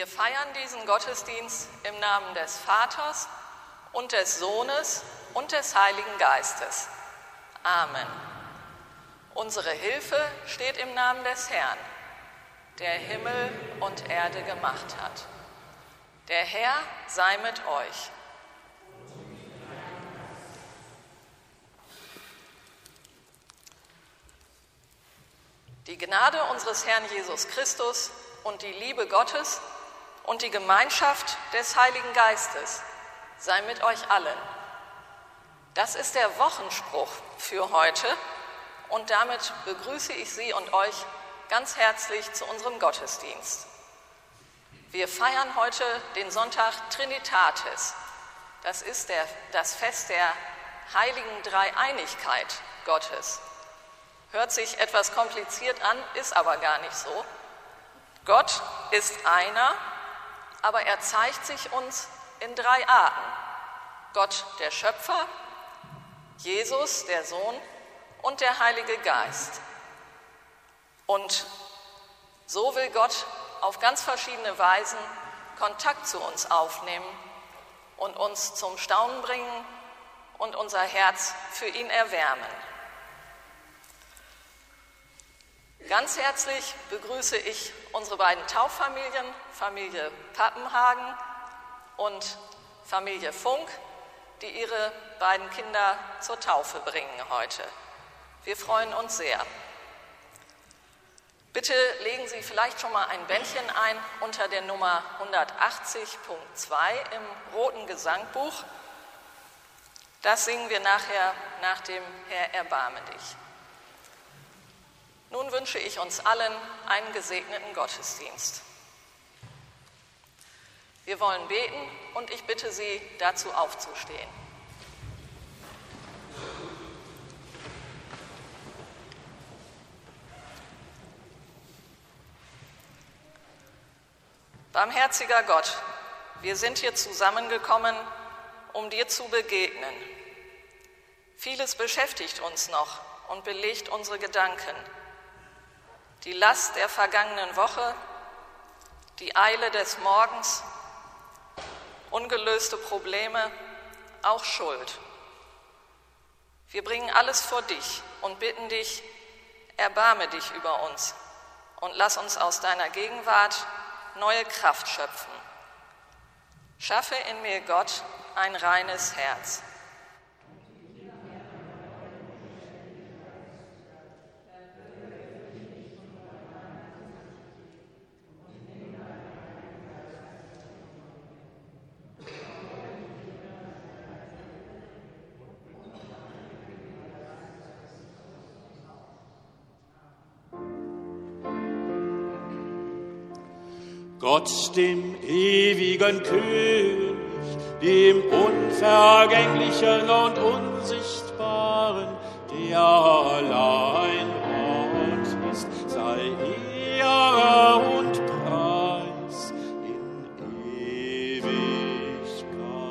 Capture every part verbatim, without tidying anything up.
Wir feiern diesen Gottesdienst im Namen des Vaters und des Sohnes und des Heiligen Geistes. Amen. Unsere Hilfe steht im Namen des Herrn, der Himmel und Erde gemacht hat. Der Herr sei mit euch. Die Gnade unseres Herrn Jesus Christus und die Liebe Gottes und die Gemeinschaft des Heiligen Geistes sei mit euch allen. Das ist der Wochenspruch für heute und damit begrüße ich Sie und euch ganz herzlich zu unserem Gottesdienst. Wir feiern heute den Sonntag Trinitatis. Das ist der, das Fest der heiligen Dreieinigkeit Gottes. Hört sich etwas kompliziert an, ist aber gar nicht so. Gott ist einer, aber er zeigt sich uns in drei Arten. Gott der Schöpfer, Jesus der Sohn und der Heilige Geist. Und so will Gott auf ganz verschiedene Weisen Kontakt zu uns aufnehmen und uns zum Staunen bringen und unser Herz für ihn erwärmen. Ganz herzlich begrüße ich unsere beiden Tauffamilien, Familie Pappenhagen und Familie Funk, die ihre beiden Kinder zur Taufe bringen heute. Wir freuen uns sehr. Bitte legen Sie vielleicht schon mal ein Bändchen ein unter der Nummer hundertachtzig Punkt zwei im roten Gesangbuch. Das singen wir nachher nach dem Herr, erbarme dich. Nun wünsche ich uns allen einen gesegneten Gottesdienst. Wir wollen beten und ich bitte Sie, dazu aufzustehen. Barmherziger Gott, wir sind hier zusammengekommen, um dir zu begegnen. Vieles beschäftigt uns noch und belegt unsere Gedanken. Die Last der vergangenen Woche, die Eile des Morgens, ungelöste Probleme, auch Schuld. Wir bringen alles vor dich und bitten dich, erbarme dich über uns und lass uns aus deiner Gegenwart neue Kraft schöpfen. Schaffe in mir, Gott, ein reines Herz. Gott, dem ewigen König, dem Unvergänglichen und Unsichtbaren, der allein Gott ist, sei Ehre und Preis in Ewigkeit.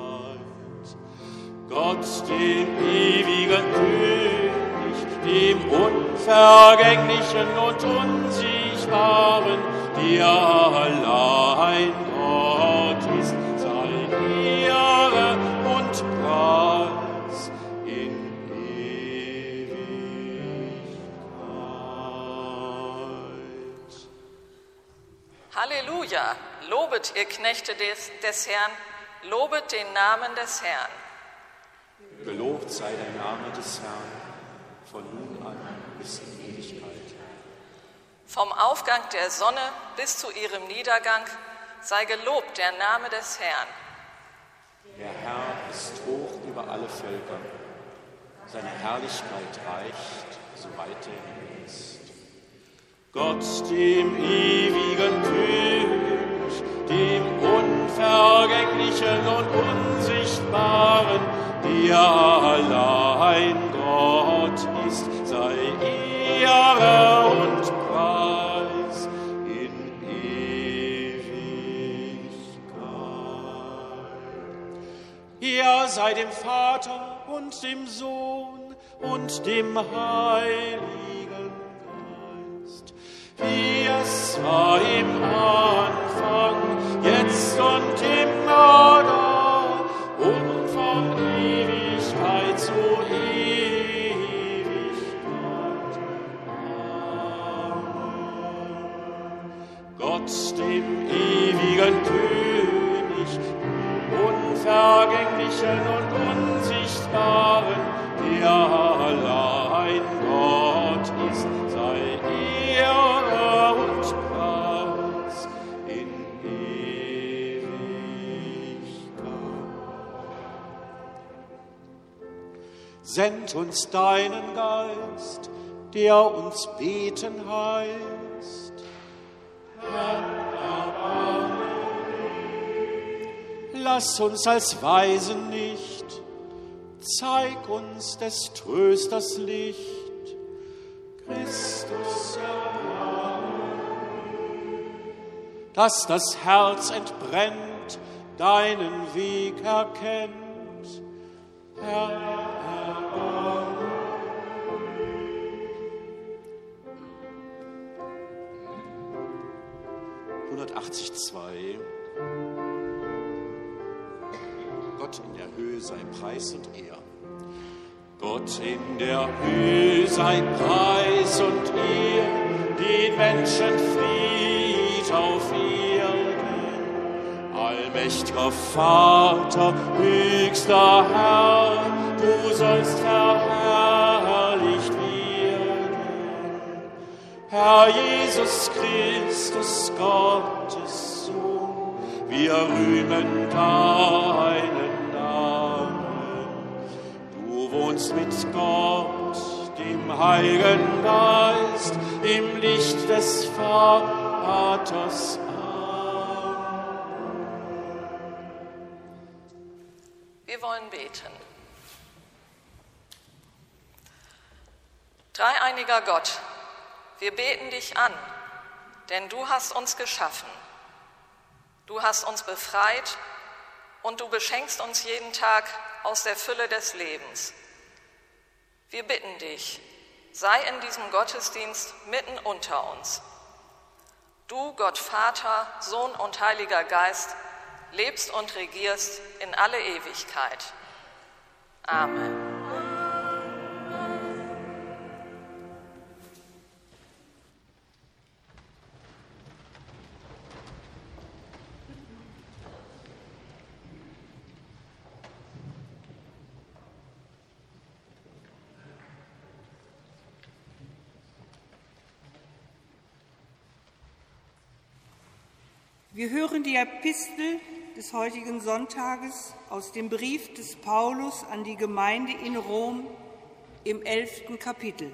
Gott, dem ewigen König, dem Unvergänglichen und Unsichtbaren, der allein Gott ist, sei Ehre und Preis in Ewigkeit. Halleluja! Lobet, ihr Knechte des, des Herrn, lobet den Namen des Herrn. Gelobt sei der Name des Herrn, von nun an bis in Ewigkeit. Vom Aufgang der Sonne bis zu ihrem Niedergang sei gelobt der Name des Herrn. Der Herr ist hoch über alle Völker. Seine Herrlichkeit reicht, so weit der Himmel ist. Gott, dem ewigen König, dem Unvergänglichen und Unsichtbaren, der allein Gott ist, sei Ehre und Preis in Ewigkeit. Er sei dem Vater und dem Sohn und dem Heiligen Geist, wie es war im Anfang, jetzt und immer da und von Ewigkeit zu Ewigkeit. Amen. Gott, dem ewigen König, unvergänglichen und unsichtbaren, der allein Gott ist, sei Ehre und Preis in Ewigkeit. Send uns deinen Geist, der uns beten heißt. Herr, lass uns als Weisen nicht, zeig uns des Trösters Licht. Christus, dass das Herz entbrennt, deinen Weg erkennt. Herr, erbarme. hundertachtzig, Gott in der Höhe sei Preis und Ehr. Gott in der Höhe sei Preis und Ehr, den Menschen Fried auf Erden. Allmächtiger Vater, höchster Herr, du sollst verherrlicht werden. Herr Jesus Christus, Gottes Sohn, wir rühmen deinen Namen. Du wohnst mit Gott, dem Heiligen Geist, im Licht des Vaters. Amen. Wir wollen beten. Dreieiniger Gott, wir beten dich an, denn du hast uns geschaffen. Du hast uns befreit und du beschenkst uns jeden Tag aus der Fülle des Lebens. Wir bitten dich, sei in diesem Gottesdienst mitten unter uns. Du, Gott Vater, Sohn und Heiliger Geist, lebst und regierst in alle Ewigkeit. Amen. Wir hören die Epistel des heutigen Sonntages aus dem Brief des Paulus an die Gemeinde in Rom im elften Kapitel.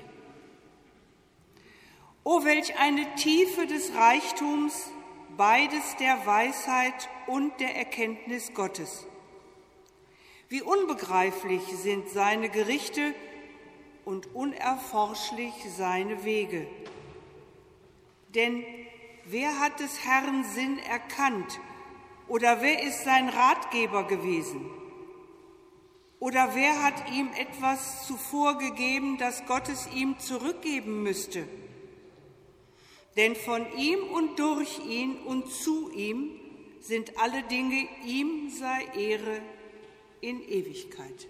O, welch eine Tiefe des Reichtums, beides der Weisheit und der Erkenntnis Gottes! Wie unbegreiflich sind seine Gerichte und unerforschlich seine Wege. Denn wer hat des Herrn Sinn erkannt, oder wer ist sein Ratgeber gewesen? Oder wer hat ihm etwas zuvor gegeben, das Gott es ihm zurückgeben müsste? Denn von ihm und durch ihn und zu ihm sind alle Dinge, ihm sei Ehre in Ewigkeit.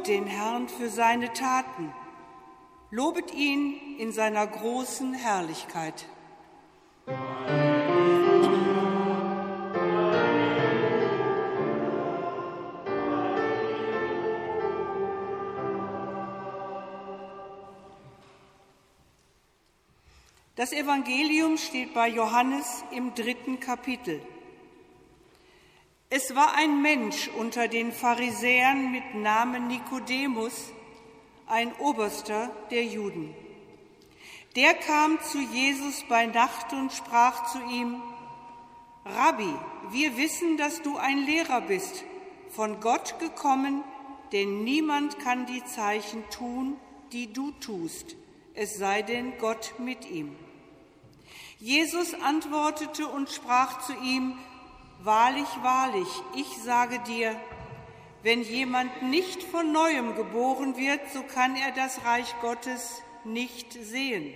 Lobet den Herrn für seine Taten. Lobet ihn in seiner großen Herrlichkeit. Das Evangelium steht bei Johannes im dritten Kapitel. Es war ein Mensch unter den Pharisäern mit Namen Nikodemus, ein Oberster der Juden. Der kam zu Jesus bei Nacht und sprach zu ihm: Rabbi, wir wissen, dass du ein Lehrer bist, von Gott gekommen, denn niemand kann die Zeichen tun, die du tust, es sei denn Gott mit ihm. Jesus antwortete und sprach zu ihm: Wahrlich, wahrlich, ich sage dir, wenn jemand nicht von Neuem geboren wird, so kann er das Reich Gottes nicht sehen.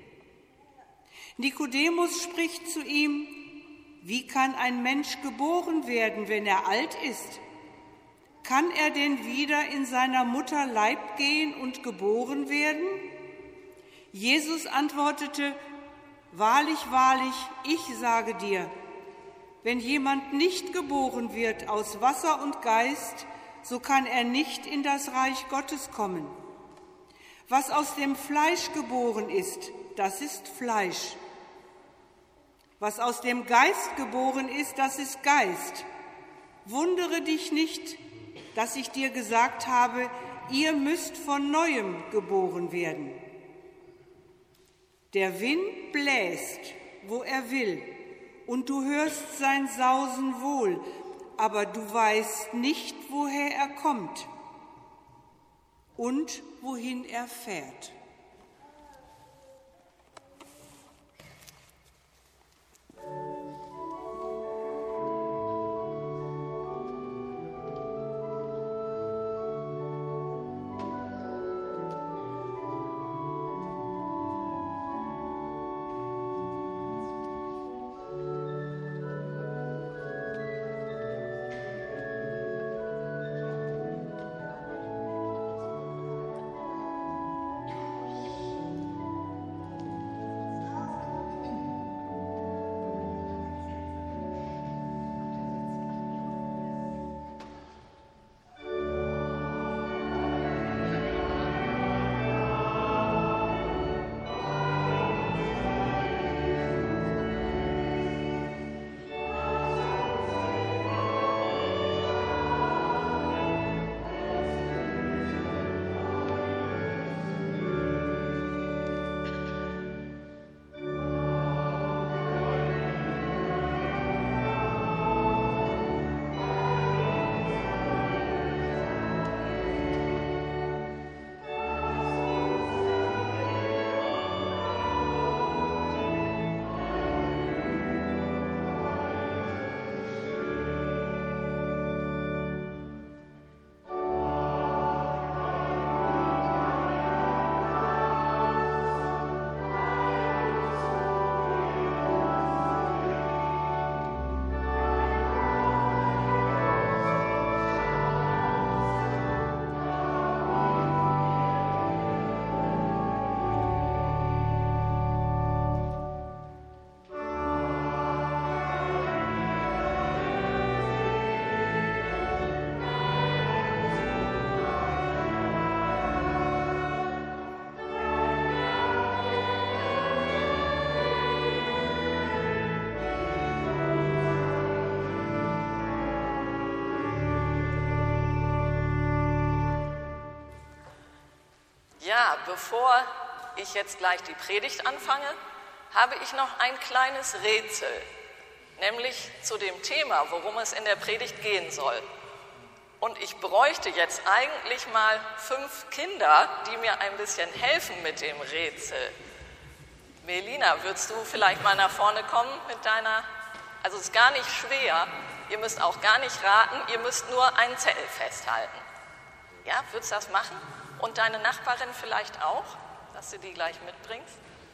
Nikodemus spricht zu ihm: Wie kann ein Mensch geboren werden, wenn er alt ist? Kann er denn wieder in seiner Mutter Leib gehen und geboren werden? Jesus antwortete: Wahrlich, wahrlich, ich sage dir, wenn jemand nicht geboren wird aus Wasser und Geist, so kann er nicht in das Reich Gottes kommen. Was aus dem Fleisch geboren ist, das ist Fleisch. Was aus dem Geist geboren ist, das ist Geist. Wundere dich nicht, dass ich dir gesagt habe, ihr müsst von Neuem geboren werden. Der Wind bläst, wo er will, und du hörst sein Sausen wohl, aber du weißt nicht, woher er kommt und wohin er fährt. Ja, bevor ich jetzt gleich die Predigt anfange, habe ich noch ein kleines Rätsel, nämlich zu dem Thema, worum es in der Predigt gehen soll. Und ich bräuchte jetzt eigentlich mal fünf Kinder, die mir ein bisschen helfen mit dem Rätsel. Melina, würdest du vielleicht mal nach vorne kommen mit deiner, also es ist gar nicht schwer, ihr müsst auch gar nicht raten, ihr müsst nur einen Zettel festhalten. Ja, würdest du das machen? Und deine Nachbarin vielleicht auch, dass du die gleich mitbringst?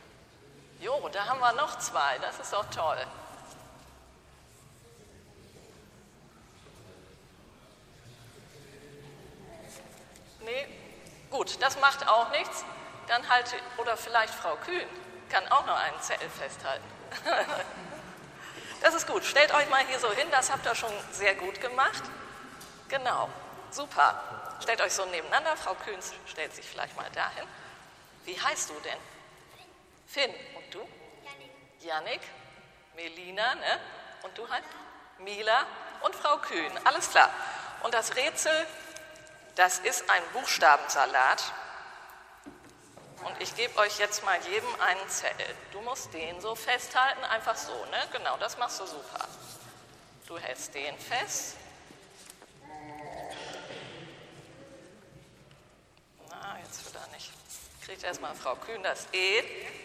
Jo, da haben wir noch zwei, das ist doch toll. Nee? Gut, das macht auch nichts. Dann halte, oder vielleicht Frau Kühn kann auch noch einen Zettel festhalten. Das ist gut. Stellt euch mal hier so hin, das habt ihr schon sehr gut gemacht. Genau, super. Stellt euch so nebeneinander. Frau Kühn stellt sich vielleicht mal dahin. Wie heißt du denn? Finn. Und du? Jannik. Jannik. Melina, ne? Und du halt? Mila und Frau Kühn. Alles klar. Und das Rätsel, das ist ein Buchstabensalat. Und ich gebe euch jetzt mal jedem einen Zettel. Du musst den so festhalten, einfach so, ne? Genau, das machst du super. Du hältst den fest. Na, jetzt wird er nicht. Kriegt erstmal Frau Kühn das E.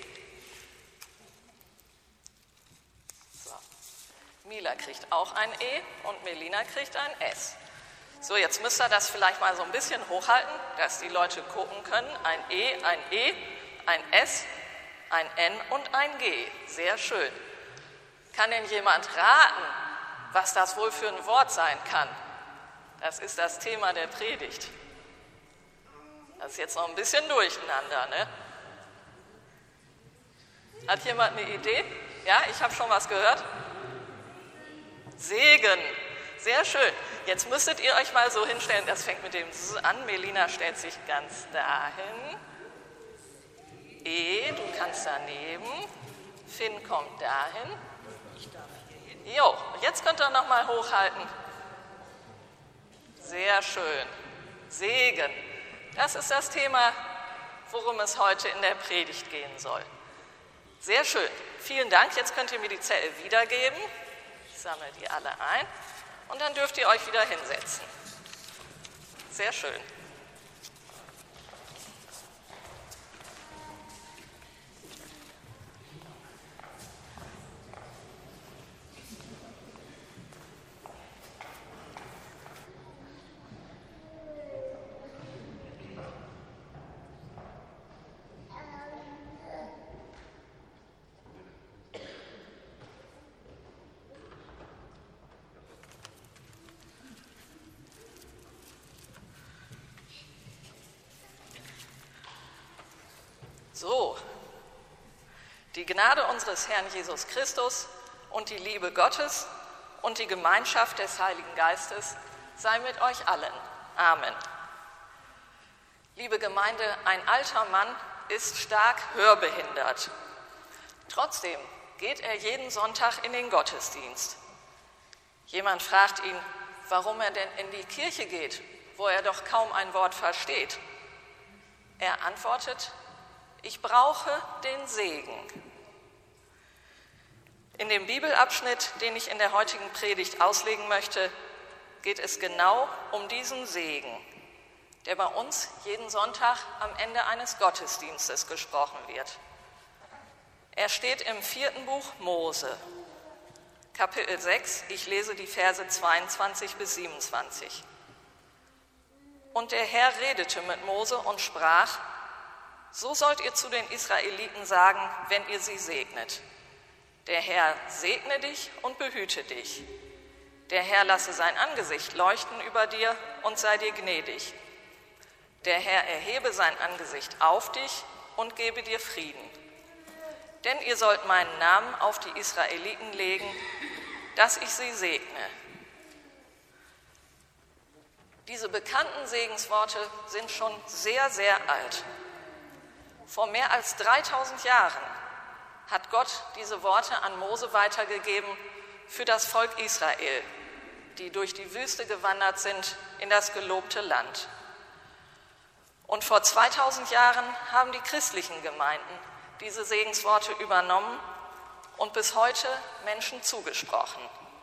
So. Mila kriegt auch ein E und Melina kriegt ein S. So, jetzt müsst ihr das vielleicht mal so ein bisschen hochhalten, dass die Leute gucken können. Ein E, ein E, ein S, ein N und ein G. Sehr schön. Kann denn jemand raten, was das wohl für ein Wort sein kann? Das ist das Thema der Predigt. Das ist jetzt noch ein bisschen durcheinander, ne? Hat jemand eine Idee? Ja, ich habe schon was gehört. Segen. Sehr schön. Jetzt müsstet ihr euch mal so hinstellen, das fängt mit dem S an. Melina stellt sich ganz dahin. E, du kannst daneben. Finn kommt dahin. Ich darf hier hin. Jo, jetzt könnt ihr nochmal hochhalten. Sehr schön. Segen. Das ist das Thema, worum es heute in der Predigt gehen soll. Sehr schön. Vielen Dank. Jetzt könnt ihr mir die Zettel wiedergeben. Ich sammle die alle ein. Und dann dürft ihr euch wieder hinsetzen. Sehr schön. So, die Gnade unseres Herrn Jesus Christus und die Liebe Gottes und die Gemeinschaft des Heiligen Geistes sei mit euch allen. Amen. Liebe Gemeinde, ein alter Mann ist stark hörbehindert. Trotzdem geht er jeden Sonntag in den Gottesdienst. Jemand fragt ihn, warum er denn in die Kirche geht, wo er doch kaum ein Wort versteht. Er antwortet, ich brauche den Segen. In dem Bibelabschnitt, den ich in der heutigen Predigt auslegen möchte, geht es genau um diesen Segen, der bei uns jeden Sonntag am Ende eines Gottesdienstes gesprochen wird. Er steht im vierten Buch Mose, Kapitel sechs, ich lese die Verse zweiundzwanzig bis siebenundzwanzig. Und der Herr redete mit Mose und sprach, so sollt ihr zu den Israeliten sagen, wenn ihr sie segnet. Der Herr segne dich und behüte dich. Der Herr lasse sein Angesicht leuchten über dir und sei dir gnädig. Der Herr erhebe sein Angesicht auf dich und gebe dir Frieden. Denn ihr sollt meinen Namen auf die Israeliten legen, dass ich sie segne. Diese bekannten Segensworte sind schon sehr, sehr alt. Vor mehr als dreitausend Jahren hat Gott diese Worte an Mose weitergegeben für das Volk Israel, die durch die Wüste gewandert sind in das gelobte Land. Und vor zweitausend Jahren haben die christlichen Gemeinden diese Segensworte übernommen und bis heute Menschen zugesprochen.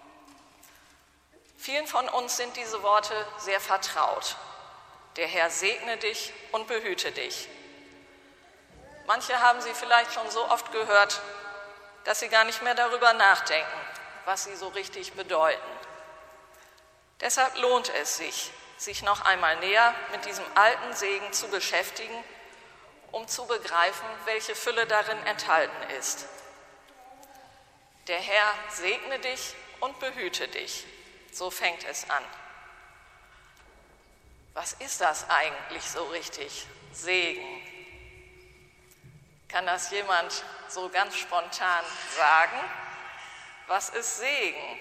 Vielen von uns sind diese Worte sehr vertraut. Der Herr segne dich und behüte dich. Manche haben sie vielleicht schon so oft gehört, dass sie gar nicht mehr darüber nachdenken, was sie so richtig bedeuten. Deshalb lohnt es sich, sich noch einmal näher mit diesem alten Segen zu beschäftigen, um zu begreifen, welche Fülle darin enthalten ist. Der Herr segne dich und behüte dich. So fängt es an. Was ist das eigentlich so richtig? Segen. Kann das jemand so ganz spontan sagen? Was ist Segen?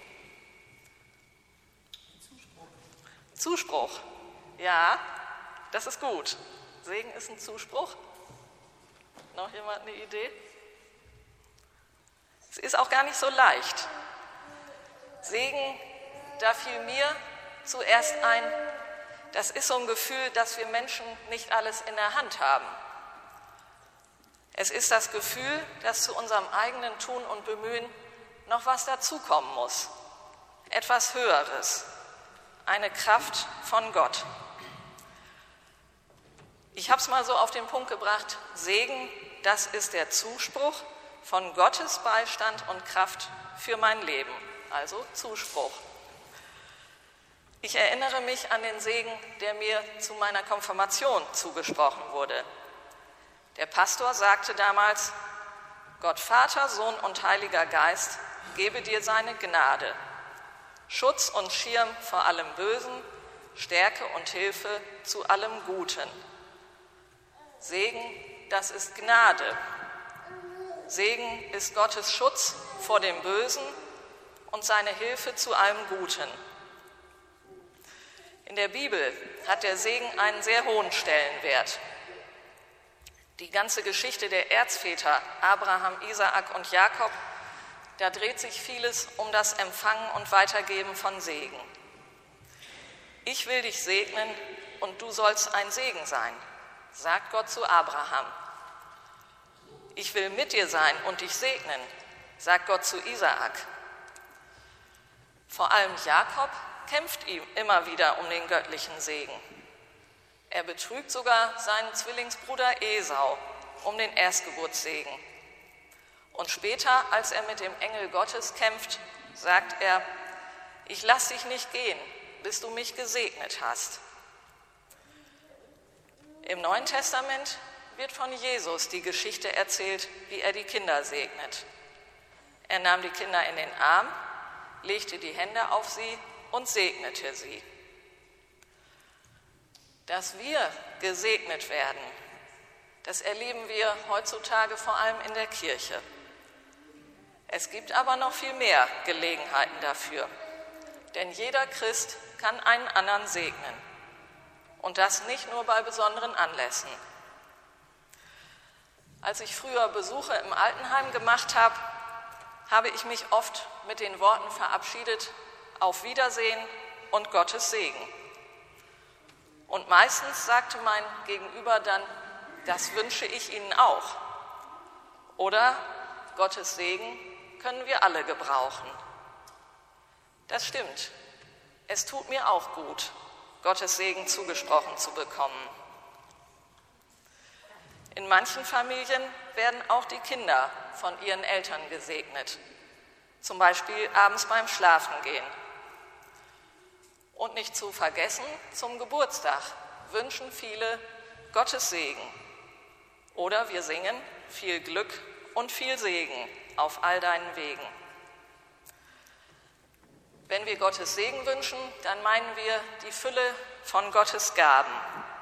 Zuspruch. Zuspruch. Ja, das ist gut. Segen ist ein Zuspruch. Noch jemand eine Idee? Es ist auch gar nicht so leicht. Segen, da fiel mir zuerst ein, das ist so ein Gefühl, dass wir Menschen nicht alles in der Hand haben. Es ist das Gefühl, dass zu unserem eigenen Tun und Bemühen noch was dazukommen muss. Etwas Höheres, eine Kraft von Gott. Ich habe es mal so auf den Punkt gebracht, Segen, das ist der Zuspruch von Gottes Beistand und Kraft für mein Leben, also Zuspruch. Ich erinnere mich an den Segen, der mir zu meiner Konfirmation zugesprochen wurde. Der Pastor sagte damals, Gott Vater, Sohn und Heiliger Geist, gebe dir seine Gnade, Schutz und Schirm vor allem Bösen, Stärke und Hilfe zu allem Guten. Segen, das ist Gnade. Segen ist Gottes Schutz vor dem Bösen und seine Hilfe zu allem Guten. In der Bibel hat der Segen einen sehr hohen Stellenwert. Die ganze Geschichte der Erzväter Abraham, Isaak und Jakob, da dreht sich vieles um das Empfangen und Weitergeben von Segen. Ich will dich segnen und du sollst ein Segen sein, sagt Gott zu Abraham. Ich will mit dir sein und dich segnen, sagt Gott zu Isaak. Vor allem Jakob kämpft ihm immer wieder um den göttlichen Segen. Er betrügt sogar seinen Zwillingsbruder Esau um den Erstgeburtssegen. Und später, als er mit dem Engel Gottes kämpft, sagt er, ich lass dich nicht gehen, bis du mich gesegnet hast. Im Neuen Testament wird von Jesus die Geschichte erzählt, wie er die Kinder segnet. Er nahm die Kinder in den Arm, legte die Hände auf sie und segnete sie. Dass wir gesegnet werden, das erleben wir heutzutage vor allem in der Kirche. Es gibt aber noch viel mehr Gelegenheiten dafür, denn jeder Christ kann einen anderen segnen und das nicht nur bei besonderen Anlässen. Als ich früher Besuche im Altenheim gemacht habe, habe ich mich oft mit den Worten verabschiedet, auf Wiedersehen und Gottes Segen. Und meistens sagte mein Gegenüber dann, das wünsche ich Ihnen auch. Oder Gottes Segen können wir alle gebrauchen. Das stimmt. Es tut mir auch gut, Gottes Segen zugesprochen zu bekommen. In manchen Familien werden auch die Kinder von ihren Eltern gesegnet, zum Beispiel abends beim Schlafengehen. Und nicht zu vergessen, zum Geburtstag wünschen viele Gottes Segen. Oder wir singen viel Glück und viel Segen auf all deinen Wegen. Wenn wir Gottes Segen wünschen, dann meinen wir die Fülle von Gottes Gaben.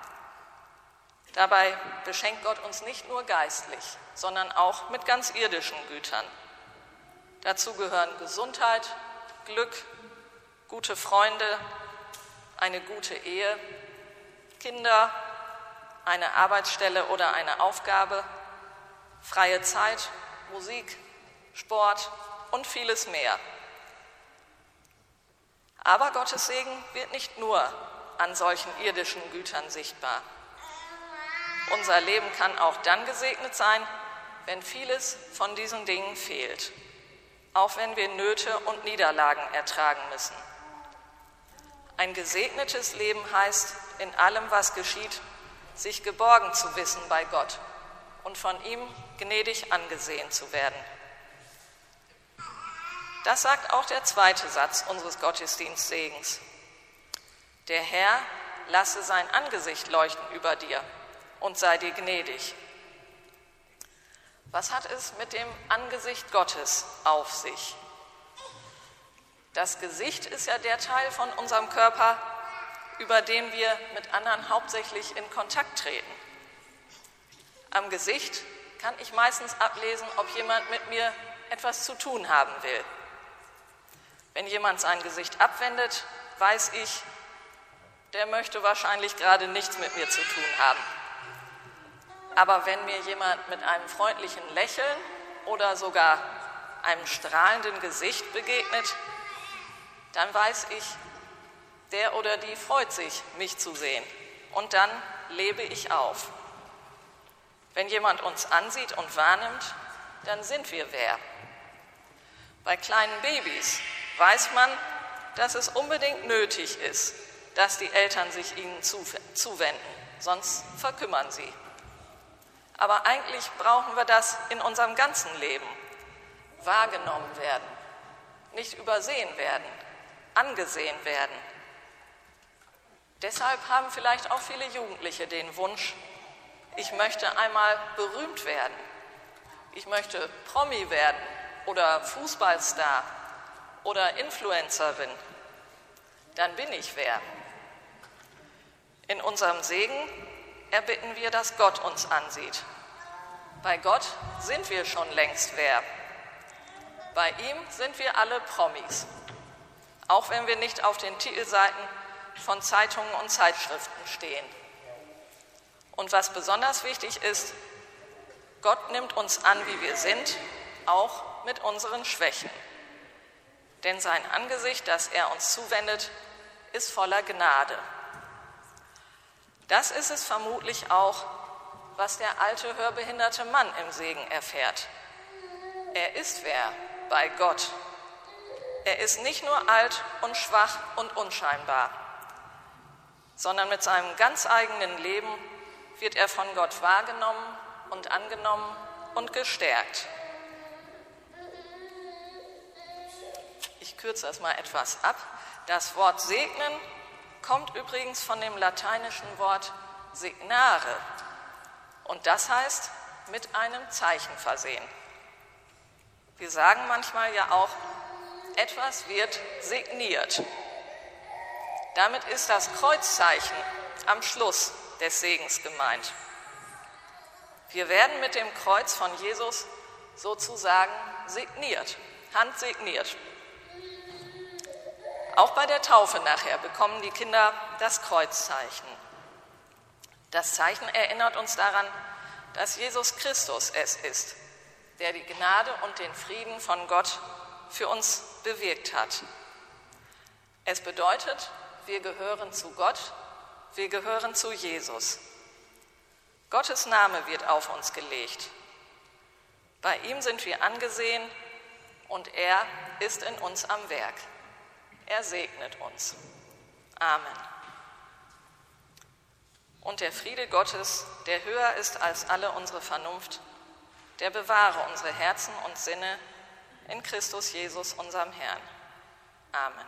Dabei beschenkt Gott uns nicht nur geistlich, sondern auch mit ganz irdischen Gütern. Dazu gehören Gesundheit, Glück, gute Freunde, eine gute Ehe, Kinder, eine Arbeitsstelle oder eine Aufgabe, freie Zeit, Musik, Sport und vieles mehr. Aber Gottes Segen wird nicht nur an solchen irdischen Gütern sichtbar. Unser Leben kann auch dann gesegnet sein, wenn vieles von diesen Dingen fehlt, auch wenn wir Nöte und Niederlagen ertragen müssen. Ein gesegnetes Leben heißt, in allem, was geschieht, sich geborgen zu wissen bei Gott und von ihm gnädig angesehen zu werden. Das sagt auch der zweite Satz unseres Gottesdienstsegens. Der Herr lasse sein Angesicht leuchten über dir und sei dir gnädig. Was hat es mit dem Angesicht Gottes auf sich? Das Gesicht ist ja der Teil von unserem Körper, über den wir mit anderen hauptsächlich in Kontakt treten. Am Gesicht kann ich meistens ablesen, ob jemand mit mir etwas zu tun haben will. Wenn jemand sein Gesicht abwendet, weiß ich, der möchte wahrscheinlich gerade nichts mit mir zu tun haben. Aber wenn mir jemand mit einem freundlichen Lächeln oder sogar einem strahlenden Gesicht begegnet, dann weiß ich, der oder die freut sich, mich zu sehen. Und dann lebe ich auf. Wenn jemand uns ansieht und wahrnimmt, dann sind wir wer. Bei kleinen Babys weiß man, dass es unbedingt nötig ist, dass die Eltern sich ihnen zuwenden, sonst verkümmern sie. Aber eigentlich brauchen wir das in unserem ganzen Leben. Wahrgenommen werden, nicht übersehen werden, angesehen werden. Deshalb haben vielleicht auch viele Jugendliche den Wunsch, ich möchte einmal berühmt werden, ich möchte Promi werden oder Fußballstar oder Influencerin. Dann bin ich wer. In unserem Segen erbitten wir, dass Gott uns ansieht. Bei Gott sind wir schon längst wer. Bei ihm sind wir alle Promis, auch wenn wir nicht auf den Titelseiten von Zeitungen und Zeitschriften stehen. Und was besonders wichtig ist, Gott nimmt uns an, wie wir sind, auch mit unseren Schwächen. Denn sein Angesicht, das er uns zuwendet, ist voller Gnade. Das ist es vermutlich auch, was der alte hörbehinderte Mann im Segen erfährt. Er ist wer bei Gott. Er ist nicht nur alt und schwach und unscheinbar, sondern mit seinem ganz eigenen Leben wird er von Gott wahrgenommen und angenommen und gestärkt. Ich kürze das mal etwas ab. Das Wort segnen kommt übrigens von dem lateinischen Wort signare und das heißt mit einem Zeichen versehen. Wir sagen manchmal ja auch, etwas wird signiert. Damit ist das Kreuzzeichen am Schluss des Segens gemeint. Wir werden mit dem Kreuz von Jesus sozusagen signiert, handsigniert. Auch bei der Taufe nachher bekommen die Kinder das Kreuzzeichen. Das Zeichen erinnert uns daran, dass Jesus Christus es ist, der die Gnade und den Frieden von Gott für uns bewirkt hat. Es bedeutet, wir gehören zu Gott, wir gehören zu Jesus. Gottes Name wird auf uns gelegt. Bei ihm sind wir angesehen und er ist in uns am Werk. Er segnet uns. Amen. Und der Friede Gottes, der höher ist als alle unsere Vernunft, der bewahre unsere Herzen und Sinne in Christus Jesus, unserem Herrn. Amen.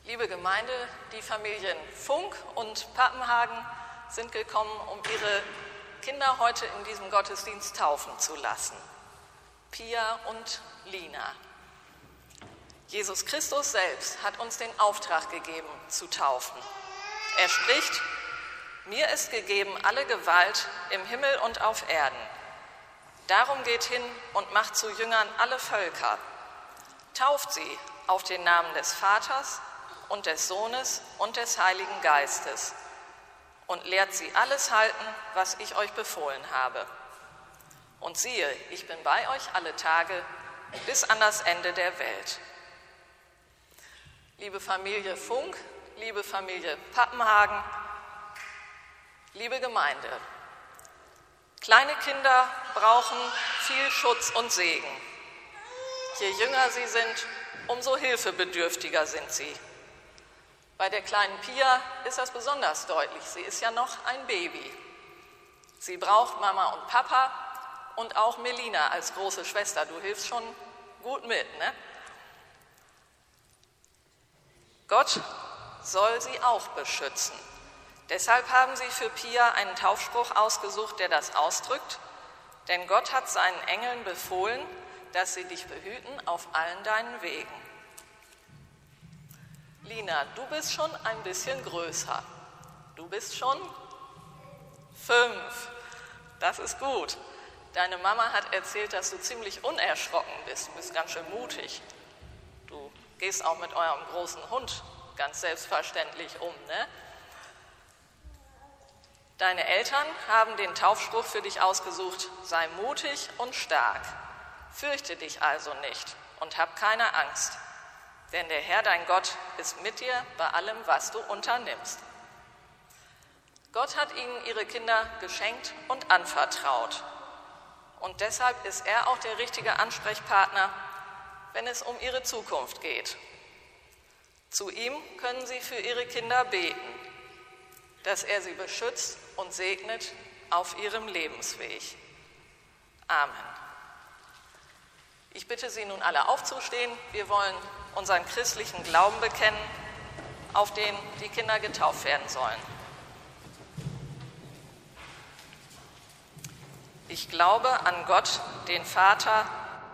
Liebe Gemeinde, die Familien Funk und Pappenhagen sind gekommen, um ihre Kinder heute in diesem Gottesdienst taufen zu lassen. Pia und Lina. Jesus Christus selbst hat uns den Auftrag gegeben, zu taufen. Er spricht: Mir ist gegeben alle Gewalt im Himmel und auf Erden. Darum geht hin und macht zu Jüngern alle Völker. Tauft sie auf den Namen des Vaters und des Sohnes und des Heiligen Geistes und lehrt sie alles halten, was ich euch befohlen habe. Und siehe, ich bin bei euch alle Tage bis an das Ende der Welt. Liebe Familie Funk, liebe Familie Pappenhagen, liebe Gemeinde, kleine Kinder brauchen viel Schutz und Segen. Je jünger sie sind, umso hilfebedürftiger sind sie. Bei der kleinen Pia ist das besonders deutlich. Sie ist ja noch ein Baby. Sie braucht Mama und Papa und auch Melina als große Schwester. Du hilfst schon gut mit, ne? Gott soll sie auch beschützen. Deshalb haben sie für Pia einen Taufspruch ausgesucht, der das ausdrückt. Denn Gott hat seinen Engeln befohlen, dass sie dich behüten auf allen deinen Wegen. Lina, du bist schon ein bisschen größer. Du bist schon fünf. Das ist gut. Deine Mama hat erzählt, dass du ziemlich unerschrocken bist. Du bist ganz schön mutig. Du gehst auch mit eurem großen Hund ganz selbstverständlich um, ne? Deine Eltern haben den Taufspruch für dich ausgesucht: Sei mutig und stark. Fürchte dich also nicht und hab keine Angst. Denn der Herr, dein Gott, ist mit dir bei allem, was du unternimmst. Gott hat ihnen ihre Kinder geschenkt und anvertraut. Und deshalb ist er auch der richtige Ansprechpartner, wenn es um ihre Zukunft geht. Zu ihm können sie für ihre Kinder beten, dass er sie beschützt und segnet auf ihrem Lebensweg. Amen. Ich bitte Sie nun alle aufzustehen. Wir wollen unseren christlichen Glauben bekennen, auf den die Kinder getauft werden sollen. Ich glaube an Gott, den Vater,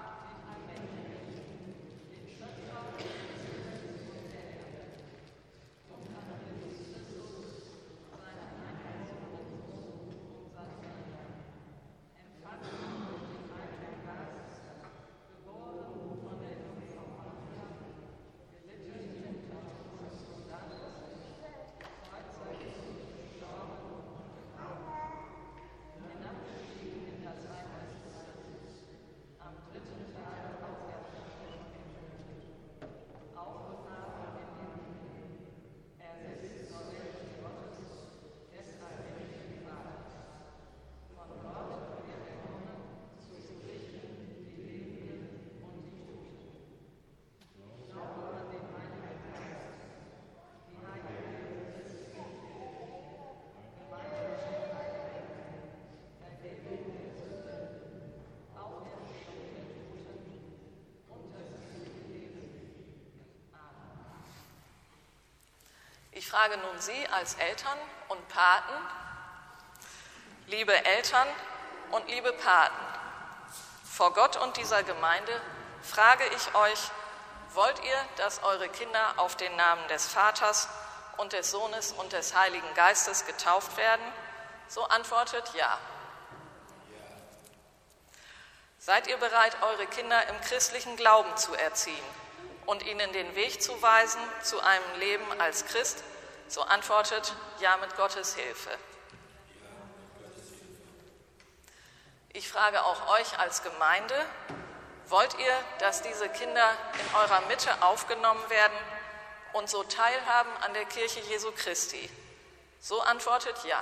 Ich frage nun Sie als Eltern und Paten, liebe Eltern und liebe Paten, vor Gott und dieser Gemeinde frage ich euch: Wollt ihr, dass eure Kinder auf den Namen des Vaters und des Sohnes und des Heiligen Geistes getauft werden? So antwortet ja. Seid ihr bereit, eure Kinder im christlichen Glauben zu erziehen und ihnen den Weg zu weisen zu einem Leben als Christ? So antwortet ja mit Gottes Hilfe. Ich frage auch euch als Gemeinde: Wollt ihr, dass diese Kinder in eurer Mitte aufgenommen werden und so teilhaben an der Kirche Jesu Christi? So antwortet ja.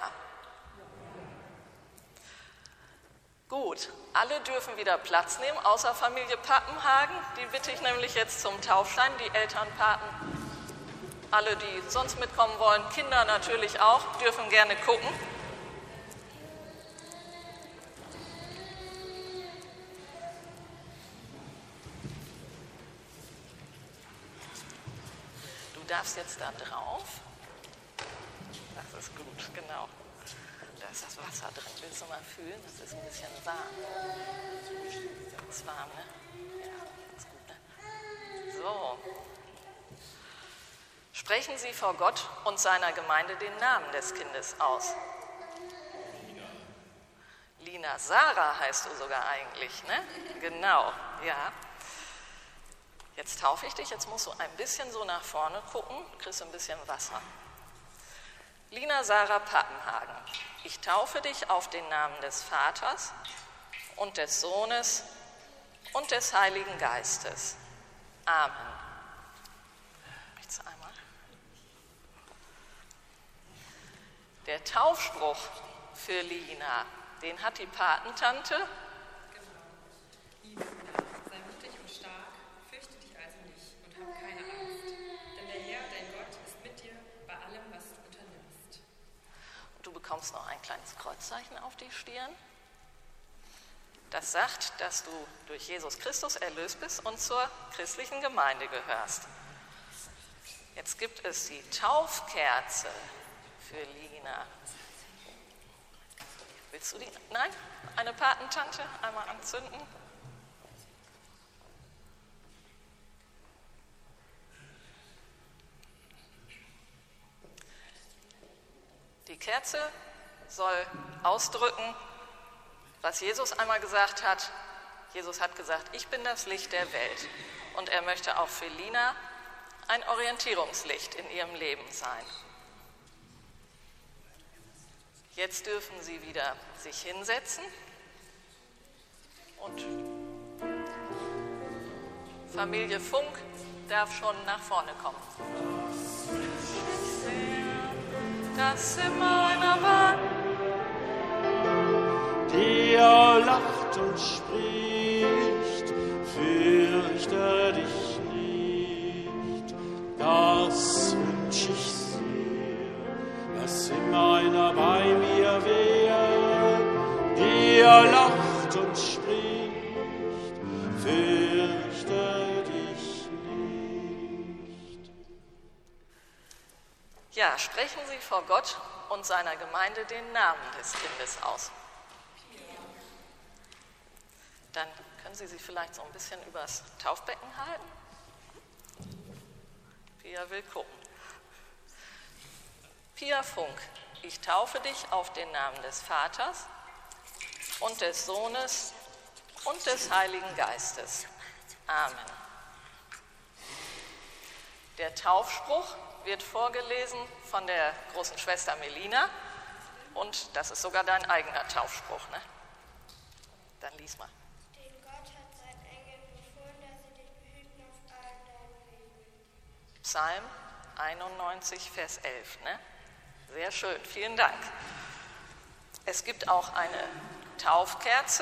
Gut, alle dürfen wieder Platz nehmen, außer Familie Pappenhagen. Die bitte ich nämlich jetzt zum Taufschein, die Eltern, Paten, alle, die sonst mitkommen wollen, Kinder natürlich auch, dürfen gerne gucken. Du darfst jetzt da drauf. Das ist gut, genau. Da ist das Wasser drin. Willst du mal fühlen? Das ist ein bisschen warm. Das ist warm, ne? Ja, das ist gut, ne? So. Sprechen Sie vor Gott und seiner Gemeinde den Namen des Kindes aus. Lina Sarah heißt du sogar eigentlich, ne? Genau, ja. Jetzt taufe ich dich, jetzt musst du ein bisschen so nach vorne gucken, kriegst ein bisschen Wasser. Lina Sarah Pappenhagen, ich taufe dich auf den Namen des Vaters und des Sohnes und des Heiligen Geistes. Amen. Jetzt einmal. Der Taufspruch für Lina, den hat die Patentante. Genau. Liebe Lina, sei mutig und stark, fürchte dich also nicht und hab keine Angst, denn der Herr, dein Gott, ist mit dir bei allem, was du unternimmst. Du bekommst noch ein kleines Kreuzzeichen auf die Stirn. Das sagt, dass du durch Jesus Christus erlöst bist und zur christlichen Gemeinde gehörst. Jetzt gibt es die Taufkerze für Lina. Willst du die? Nein? Eine Patentante? Einmal anzünden. Die Kerze soll ausdrücken, was Jesus einmal gesagt hat. Jesus hat gesagt, ich bin das Licht der Welt. Und er möchte auch für Lina ein Orientierungslicht in ihrem Leben sein. Jetzt dürfen Sie wieder sich hinsetzen und Familie Funk darf schon nach vorne kommen. Das in meiner Wand, der lacht und spricht, fürchte dich nicht, das wünsch ich sehr, dass immer einer bei mir wäre, der lacht und spricht, fürchte dich nicht. Ja, sprechen Sie vor Gott und seiner Gemeinde den Namen des Kindes aus. Dann können Sie sich vielleicht so ein bisschen übers Taufbecken halten. Pia will gucken. Pia Funk, ich taufe dich auf den Namen des Vaters und des Sohnes und des Heiligen Geistes. Amen. Der Taufspruch wird vorgelesen von der großen Schwester Melina und das ist sogar dein eigener Taufspruch, ne? Dann lies mal. Denn Gott hat seinen Engeln befohlen, dass sie dich behüten auf allen deinen Wegen. Psalm einundneunzig, Vers elf, ne? Sehr schön, vielen Dank. Es gibt auch eine Taufkerze.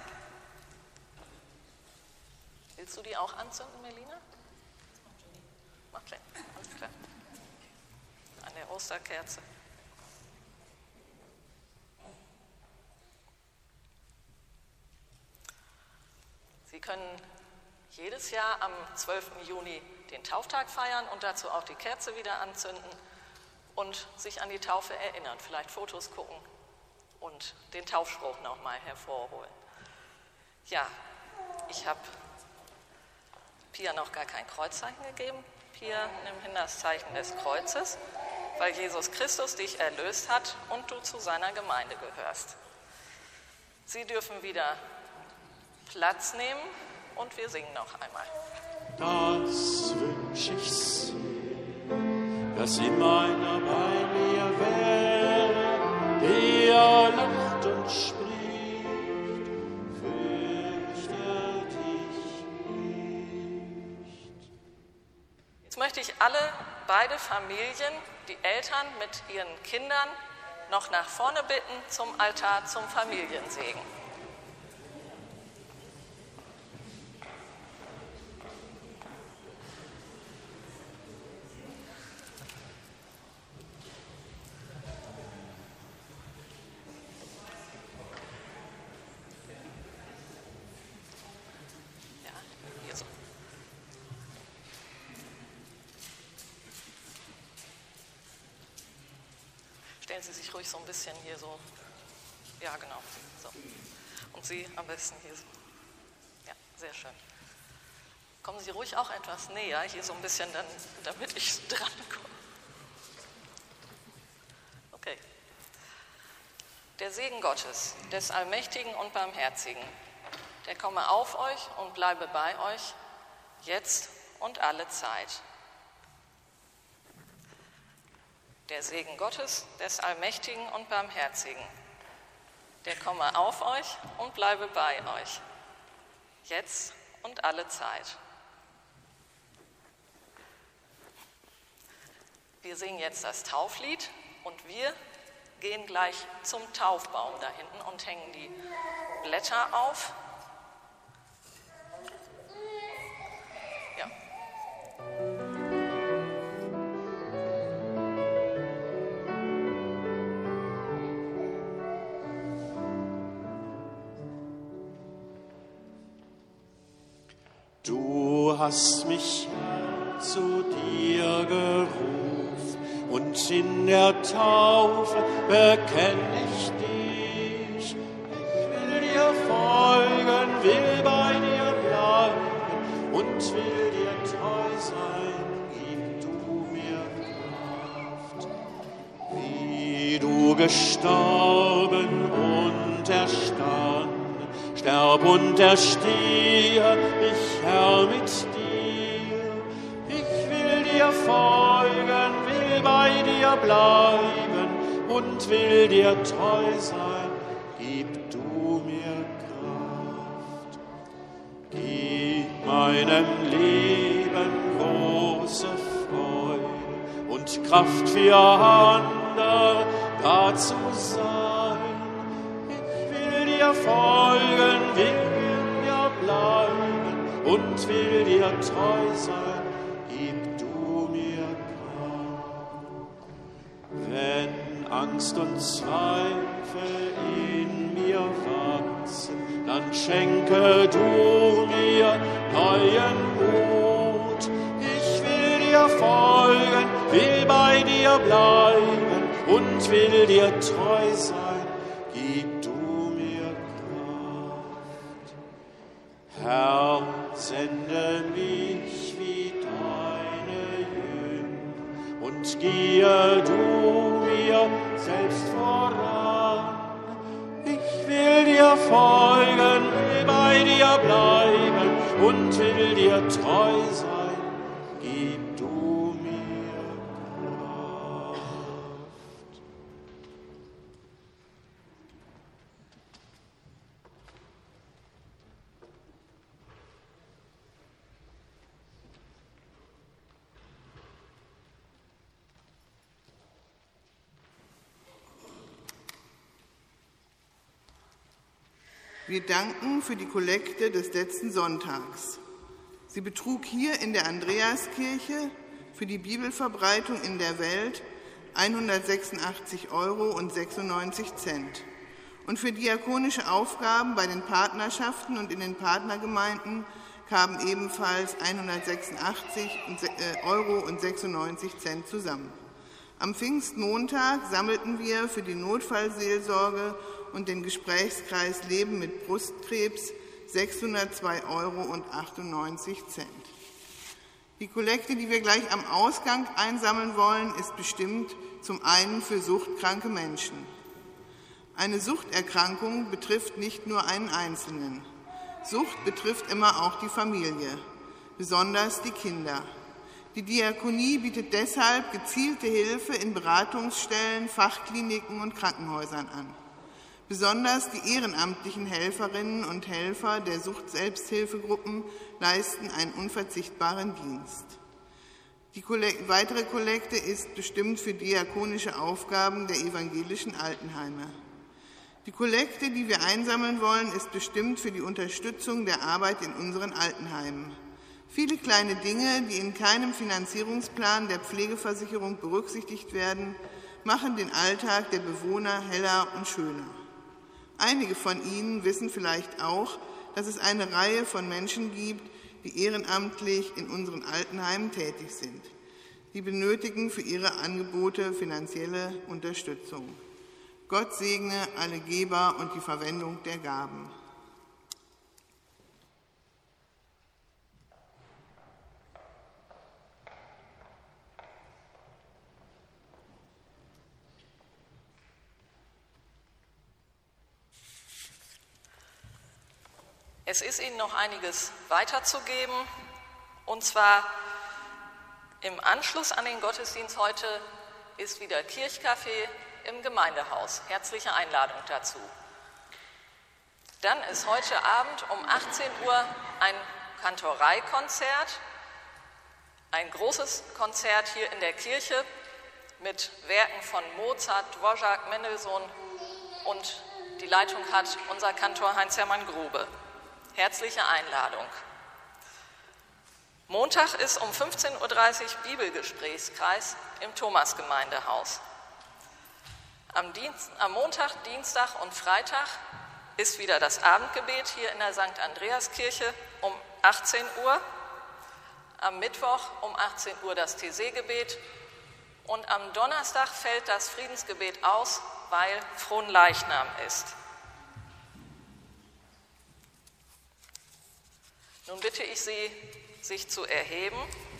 Willst du die auch anzünden, Melina? Mach gleich, alles klar. An der Osterkerze. Sie können jedes Jahr am zwölften Juni den Tauftag feiern und dazu auch die Kerze wieder anzünden und sich an die Taufe erinnern, vielleicht Fotos gucken und den Taufspruch nochmal hervorholen. Ja, ich habe Pia noch gar kein Kreuzzeichen gegeben. Pia, nimm hin das Zeichen des Kreuzes, weil Jesus Christus dich erlöst hat und du zu seiner Gemeinde gehörst. Sie dürfen wieder Platz nehmen und wir singen noch einmal. Das wünsch ich sehr, dass immer einer bei mir wäre, der lacht und spricht, fürchte dich nicht. Jetzt möchte ich alle, beide Familien, die Eltern mit ihren Kindern noch nach vorne bitten zum Altar zum Familiensegen. stellen Sie sich ruhig so ein bisschen hier so, ja genau, so. Und Sie am besten hier so. Ja, sehr schön. Kommen Sie ruhig auch etwas näher, hier so ein bisschen, dann, damit ich drankomme. Okay. Der Segen Gottes, des Allmächtigen und Barmherzigen, der komme auf euch und bleibe bei euch, jetzt und alle Zeit. Der Segen Gottes, des Allmächtigen und Barmherzigen, der komme auf euch und bleibe bei euch, jetzt und alle Zeit. Wir singen jetzt das Tauflied und wir gehen gleich zum Taufbaum da hinten und hängen die Blätter auf. Ja. Du hast mich zu dir gerufen, und in der Taufe bekenn ich dich. Ich will dir folgen, will bei dir bleiben und will dir treu sein. Gib du mir Kraft. Wie du gestorben und erstanden, sterb und erstehe ich, Herr, mit dir. Ich will dir folgen, will bei dir bleiben und will dir treu sein. Gib du mir Kraft. Gib meinem Leben große Freude und Kraft für andere da zu sein. Ich will dir folgen, will dir bleiben und will dir treu sein. Gib du mir Kraft. Wenn Angst und Zweifel in mir wachsen, dann schenke du mir neuen Mut. Ich will dir folgen, will bei dir bleiben und will dir treu sein. Gib du mir Kraft. Herr, sende mich wie deine Jünger und gehe du mir selbst voran. Ich will dir folgen, will bei dir bleiben und will dir treu sein. Gib du mir Kraft. Wir danken für die Kollekte des letzten Sonntags. Sie betrug hier in der Andreaskirche für die Bibelverbreitung in der Welt hundertsechsundachtzig Euro und sechsundneunzig Cent. Und für diakonische Aufgaben bei den Partnerschaften und in den Partnergemeinden kamen ebenfalls hundertsechsundachtzig Euro und sechsundneunzig Cent zusammen. Am Pfingstmontag sammelten wir für die Notfallseelsorge und den Gesprächskreis Leben mit Brustkrebs sechshundertzwei Euro und achtundneunzig Cent. Die Kollekte, die wir gleich am Ausgang einsammeln wollen, ist bestimmt zum einen für suchtkranke Menschen. Eine Suchterkrankung betrifft nicht nur einen Einzelnen. Sucht betrifft immer auch die Familie, besonders die Kinder. Die Diakonie bietet deshalb gezielte Hilfe in Beratungsstellen, Fachkliniken und Krankenhäusern an. Besonders die ehrenamtlichen Helferinnen und Helfer der Sucht-Selbsthilfegruppen leisten einen unverzichtbaren Dienst. Die Kollekte, weitere Kollekte ist bestimmt für diakonische Aufgaben der evangelischen Altenheime. Die Kollekte, die wir einsammeln wollen, ist bestimmt für die Unterstützung der Arbeit in unseren Altenheimen. Viele kleine Dinge, die in keinem Finanzierungsplan der Pflegeversicherung berücksichtigt werden, machen den Alltag der Bewohner heller und schöner. Einige von Ihnen wissen vielleicht auch, dass es eine Reihe von Menschen gibt, die ehrenamtlich in unseren Altenheimen tätig sind. die benötigen für ihre Angebote finanzielle Unterstützung. Gott segne alle Geber und die Verwendung der Gaben. Es ist Ihnen noch einiges weiterzugeben, und zwar im Anschluss an den Gottesdienst heute ist wieder Kirchkaffee im Gemeindehaus. Herzliche Einladung dazu. Dann ist heute Abend um achtzehn Uhr ein Kantoreikonzert, ein großes Konzert hier in der Kirche mit Werken von Mozart, Dvořák, Mendelssohn, und die Leitung hat unser Kantor Heinz-Hermann Grube. Herzliche Einladung. Montag ist um fünfzehn Uhr dreißig Bibelgesprächskreis im Thomasgemeindehaus. Am, Dienst, am Montag, Dienstag und Freitag ist wieder das Abendgebet hier in der Sankt Andreaskirche um achtzehn Uhr. Am Mittwoch um achtzehn Uhr das Taizé-Gebet und am Donnerstag fällt das Friedensgebet aus, weil Fronleichnam ist. Nun bitte ich Sie, sich zu erheben.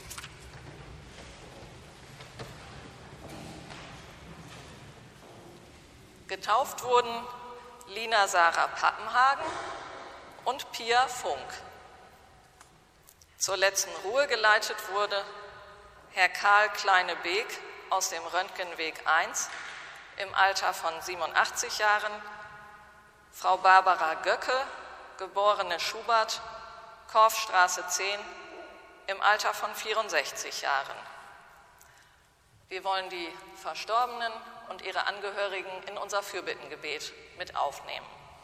Getauft wurden Lina Sarah Pappenhagen und Pia Funk. Zur letzten Ruhe geleitet wurde Herr Karl Kleine-Beek aus dem Röntgenweg eins im Alter von siebenundachtzig Jahren, Frau Barbara Göcke, geborene Schubert, Korfstraße zehn, im Alter von vierundsechzig Jahren. Wir wollen die Verstorbenen und ihre Angehörigen in unser Fürbittengebet mit aufnehmen.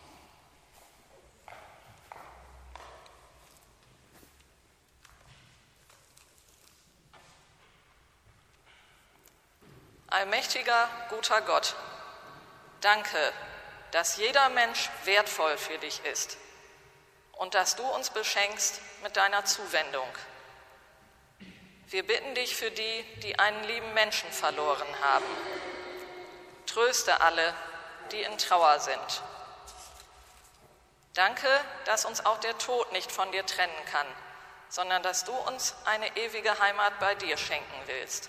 Allmächtiger, guter Gott, danke, dass jeder Mensch wertvoll für dich ist und dass du uns beschenkst mit deiner Zuwendung. Wir bitten dich für die, die einen lieben Menschen verloren haben. Tröste alle, die in Trauer sind. Danke, dass uns auch der Tod nicht von dir trennen kann, sondern dass du uns eine ewige Heimat bei dir schenken willst.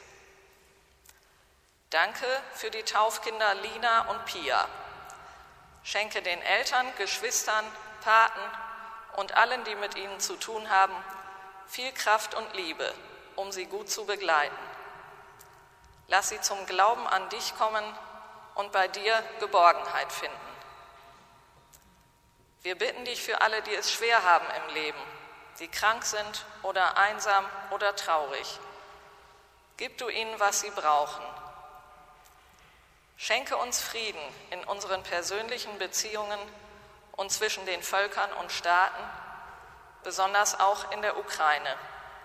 Danke für die Taufkinder Lina und Pia. Schenke den Eltern, Geschwistern, Paten und allen, die mit ihnen zu tun haben, viel Kraft und Liebe, um sie gut zu begleiten. Lass sie zum Glauben an dich kommen und bei dir Geborgenheit finden. Wir bitten dich für alle, die es schwer haben im Leben, die krank sind oder einsam oder traurig. Gib du ihnen, was sie brauchen. Schenke uns Frieden in unseren persönlichen Beziehungen und zwischen den Völkern und Staaten, besonders auch in der Ukraine.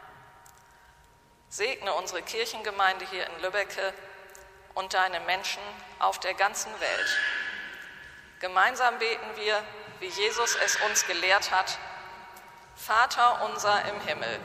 Segne unsere Kirchengemeinde hier in Lübbecke und deine Menschen auf der ganzen Welt. Gemeinsam beten wir, wie Jesus es uns gelehrt hat: Vater unser im Himmel.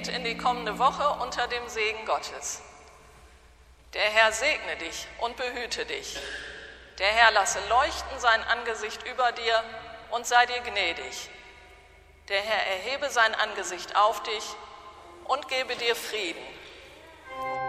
Geht in die kommende Woche unter dem Segen Gottes. Der Herr segne dich und behüte dich. Der Herr lasse leuchten sein Angesicht über dir und sei dir gnädig. Der Herr erhebe sein Angesicht auf dich und gebe dir Frieden.